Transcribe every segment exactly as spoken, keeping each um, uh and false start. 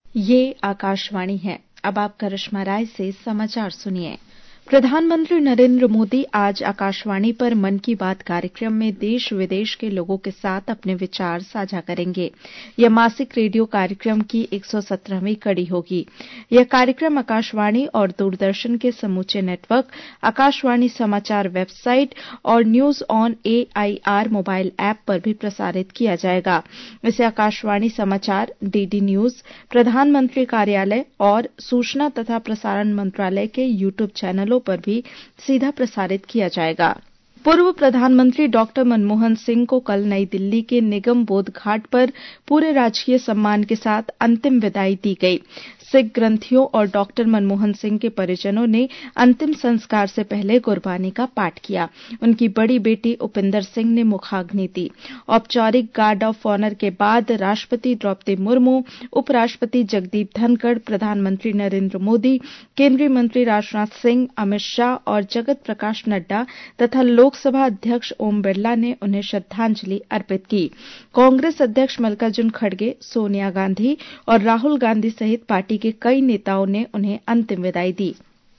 ये आकाशवाणी है। अब आप करिश्मा राय से समाचार सुनिए। प्रधानमंत्री नरेंद्र मोदी आज आकाशवाणी पर मन की बात कार्यक्रम में देश विदेश के लोगों के साथ अपने विचार साझा करेंगे। यह मासिक रेडियो कार्यक्रम की एक सौ सत्रहवीं कड़ी होगी। यह कार्यक्रम आकाशवाणी और दूरदर्शन के समूचे नेटवर्क, आकाशवाणी समाचार वेबसाइट और news on AIR mobile app पर भी प्रसारित किया जाएगा। इसे आकाशवाणी समाचार, डीडी न्यूज, प्रधानमंत्री कार्यालय और सूचना तथा प्रसारण मंत्रालय के यूट्यूब चैनलों पर भी सीधा प्रसारित किया जाएगा। पूर्व प्रधानमंत्री डॉक्टर मनमोहन सिंह को कल नई दिल्ली के निगम बोध घाट पर पूरे राजकीय सम्मान के साथ अंतिम विदाई दी गई। सिख ग्रंथियों और डॉक्टर मनमोहन सिंह के परिजनों ने अंतिम संस्कार से पहले गुरबानी का पाठ किया। उनकी बड़ी बेटी उपिंदर सिंह ने मुखाग्नि दी। औपचारिक गार्ड ऑफ ऑनर के बाद राष्ट्रपति द्रौपदी मुर्मू, उपराष्ट्रपति जगदीप धनखड़, प्रधानमंत्री नरेंद्र मोदी, केंद्रीय मंत्री राजनाथ सिंह, अमित शाह और जगत प्रकाश नड्डा तथा लोकसभा अध्यक्ष ओम बिरला ने उन्हें श्रद्धांजलि अर्पित की। कांग्रेस अध्यक्ष मल्लिकार्जुन खड़गे, सोनिया गांधी और राहुल गांधी सहित पार्टी के कई नेताओं ने उन्हें अंतिम विदाई दी।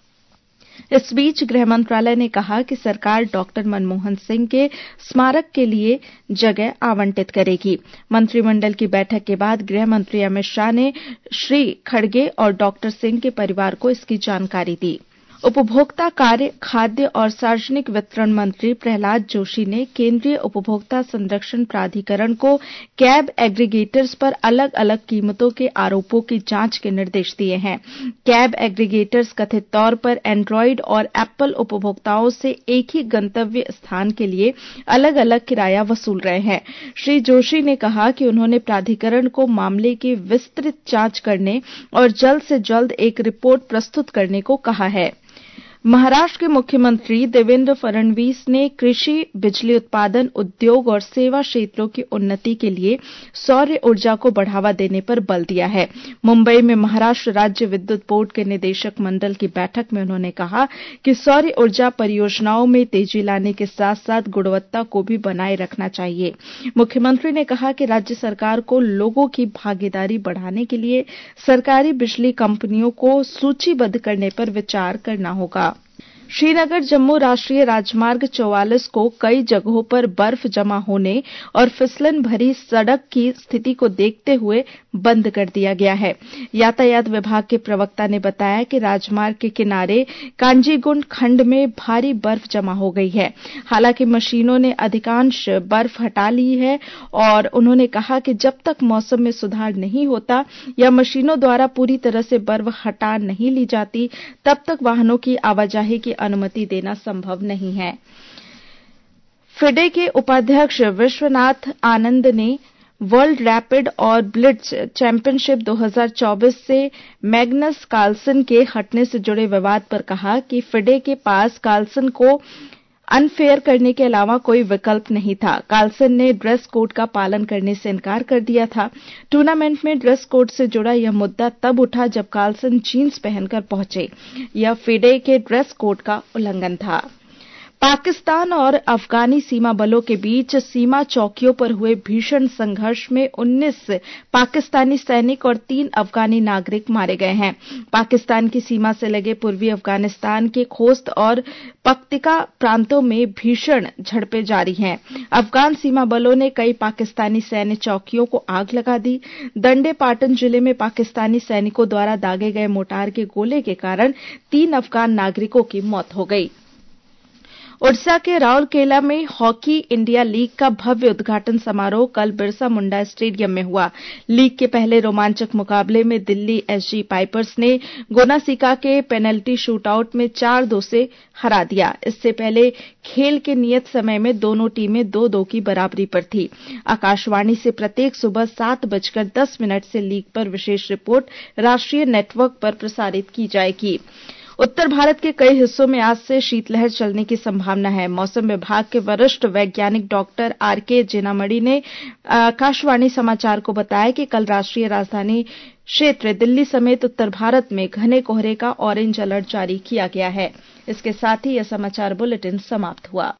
इस बीच गृह मंत्रालय ने कहा कि सरकार डॉक्टर मनमोहन सिंह के स्मारक के लिए जगह आवंटित करेगी। मंत्रिमंडल की बैठक के बाद गृह मंत्री अमित शाह ने श्री खड़गे और डॉक्टर सिंह के परिवार को इसकी जानकारी दी। उपभोक्ता कार्य, खाद्य और सार्वजनिक वितरण मंत्री प्रहलाद जोशी ने केंद्रीय उपभोक्ता संरक्षण प्राधिकरण को कैब एग्रीगेटर्स पर अलग अलग कीमतों के आरोपों की जांच के निर्देश दिए हैं। कैब एग्रीगेटर्स कथित तौर पर एंड्रॉयड और एप्पल उपभोक्ताओं से एक ही गंतव्य स्थान के लिए अलग अलग किराया वसूल रहे हैं। श्री जोशी ने कहा कि उन्होंने प्राधिकरण को मामले की विस्तृत जांच करने और जल्द से जल्द एक रिपोर्ट प्रस्तुत करने को कहा है। महाराष्ट्र के मुख्यमंत्री देवेंद्र फडणवीस ने कृषि, बिजली उत्पादन, उद्योग और सेवा क्षेत्रों की उन्नति के लिए सौर ऊर्जा को बढ़ावा देने पर बल दिया है। मुंबई में महाराष्ट्र राज्य विद्युत बोर्ड के निदेशक मंडल की बैठक में उन्होंने कहा कि सौर ऊर्जा परियोजनाओं में तेजी लाने के साथ साथ गुणवत्ता को भी बनाए रखना चाहिए। मुख्यमंत्री ने कहा कि राज्य सरकार को लोगों की भागीदारी बढ़ाने के लिए सरकारी बिजली कंपनियों को सूचीबद्ध करने पर विचार करना होगा। श्रीनगर जम्मू राष्ट्रीय राजमार्ग चौवालीस को कई जगहों पर बर्फ जमा होने और फिसलन भरी सड़क की स्थिति को देखते हुए बंद कर दिया गया है। यातायात विभाग के प्रवक्ता ने बताया कि राजमार्ग के किनारे कांजीगुंड खंड में भारी बर्फ जमा हो गई है। हालांकि मशीनों ने अधिकांश बर्फ हटा ली है और उन्होंने कहा कि जब तक मौसम में सुधार नहीं होता या मशीनों द्वारा पूरी तरह से बर्फ हटा नहीं ली जाती, तब तक वाहनों की आवाजाही की अनुमति देना संभव नहीं है। फिडे के उपाध्यक्ष विश्वनाथ आनंद ने वर्ल्ड रैपिड और ब्लिट्ज चैंपियनशिप दो हज़ार चौबीस से मैग्नस कार्लसन के हटने से जुड़े विवाद पर कहा कि फिडे के पास कार्लसन को अनफेयर करने के अलावा कोई विकल्प नहीं था। कार्लसन ने ड्रेस कोड का पालन करने से इनकार कर दिया था। टूर्नामेंट में ड्रेस कोड से जुड़ा यह मुद्दा तब उठा जब कार्लसन जीन्स पहनकर पहुंचे। यह फिडे के ड्रेस कोड का उल्लंघन था। पाकिस्तान और अफगानी सीमा बलों के बीच सीमा चौकियों पर हुए भीषण संघर्ष में उन्नीस पाकिस्तानी सैनिक और तीन अफगानी नागरिक मारे गए हैं। पाकिस्तान की सीमा से लगे पूर्वी अफगानिस्तान के खोस्त और पक्तिका प्रांतों में भीषण झड़पें जारी हैं। अफगान सीमा बलों ने कई पाकिस्तानी सैन्य चौकियों को आग लगा दी। दंडे पाटन जिले में पाकिस्तानी सैनिकों द्वारा दागे गए मोर्टार के गोले के कारण तीन अफगान नागरिकों की मौत हो गई। ओडिशा के राउरकेला में हॉकी इंडिया लीग का भव्य उद्घाटन समारोह कल बिरसा मुंडा स्टेडियम में हुआ। लीग के पहले रोमांचक मुकाबले में दिल्ली एसजी पाइपर्स ने गोनासिका के पेनल्टी शूटआउट में चार दो से हरा दिया। इससे पहले खेल के नियत समय में दोनों टीमें दो दो की बराबरी पर थी। आकाशवाणी से प्रत्येक सुबह सात बजकर दस मिनट से लीग पर विशेष रिपोर्ट राष्ट्रीय नेटवर्क पर प्रसारित की जाएगी। उत्तर भारत के कई हिस्सों में आज से शीतलहर चलने की संभावना है। मौसम विभाग के वरिष्ठ वैज्ञानिक डॉक्टर आर के जेनामणि ने आकाशवाणी समाचार को बताया कि कल राष्ट्रीय राजधानी क्षेत्र दिल्ली समेत उत्तर भारत में घने कोहरे का ऑरेंज अलर्ट जारी किया गया है। इसके साथ ही यह समाचार बुलेटिन समाप्त हुआ।